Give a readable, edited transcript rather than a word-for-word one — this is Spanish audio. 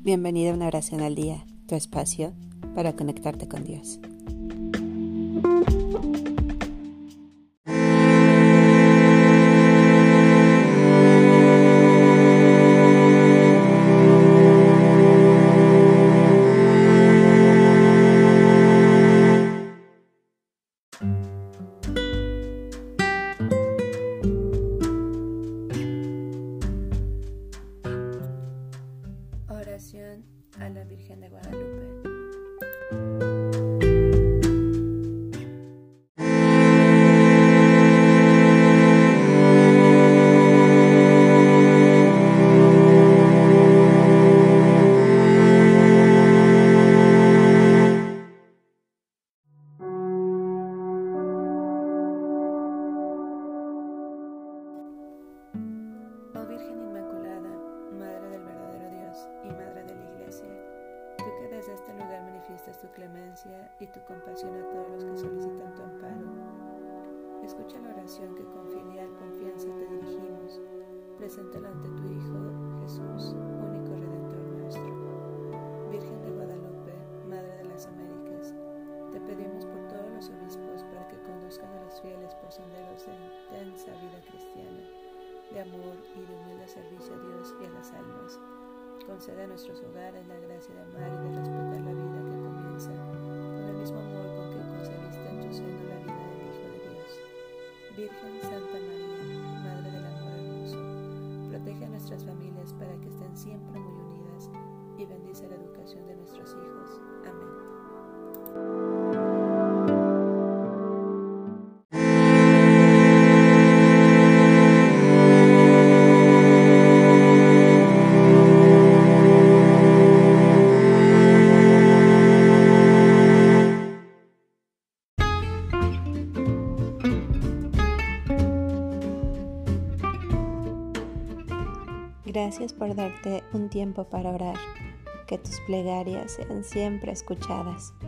Bienvenida a una oración al día, tu espacio para conectarte con Dios. Oración a la Virgen de Guadalupe. Oh Virgen Inmaculada, Madre del verdadero Dios y Madre de la Iglesia, tú que desde este lugar manifiestas tu clemencia y tu compasión a todos los que solicitan tu amparo, escucha la oración que con filial confianza te dirigimos. Preséntala ante tu Hijo Jesús, único Redentor nuestro. Virgen de Guadalupe, Madre de las Américas, te pedimos por todos los obispos para que conduzcan a los fieles por senderos de intensa vida cristiana, de amor y de humilde servicio a Dios y a las almas. Concede a nuestros hogares la gracia de amar y de respetar la vida que comienza con el mismo amor con que concebiste en tu seno la vida del Hijo de Dios. Virgen Santa María, Madre del amor hermoso, protege a nuestras familias para que estén siempre muy unidas y bendice la educación de nuestros hijos. Amén. Gracias por darte un tiempo para orar, que tus plegarias sean siempre escuchadas.